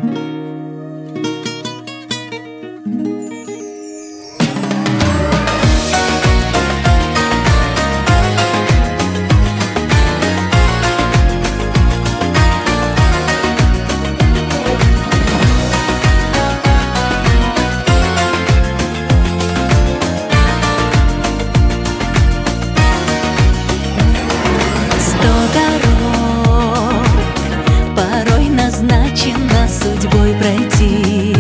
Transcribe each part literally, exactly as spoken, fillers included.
Назначено судьбой пройти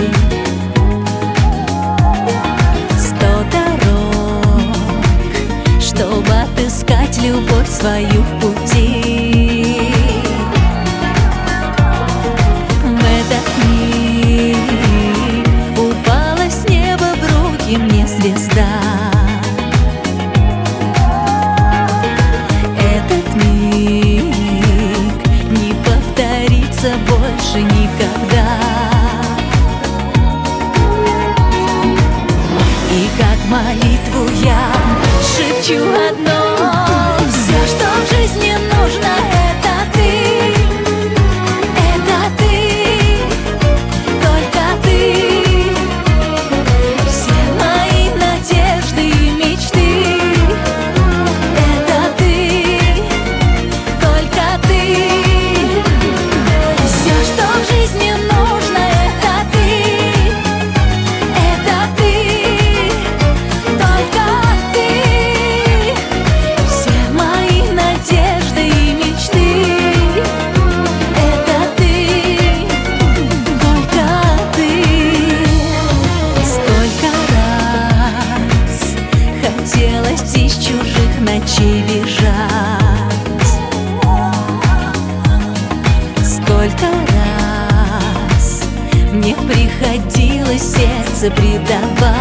сто дорог, чтобы отыскать любовь свою в пути. В этот миг упала с неба в руки мне звезда. Этот миг не повторится больше никогда. И как молитву я шепчу одно: все, что в жизни нужно, это ты, это ты, только ты. Все мои надежды и мечты — это ты, только ты. Хотелось из чужих ночей бежать. Сколько раз мне приходилось сердце предавать.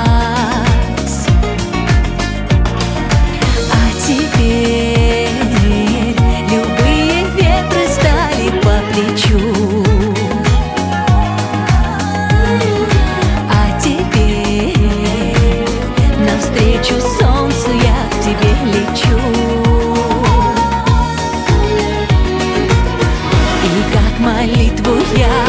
А теперь любые ветры стали по плечу. А теперь навстречу солнцу я к тебе лечу. И как молитву я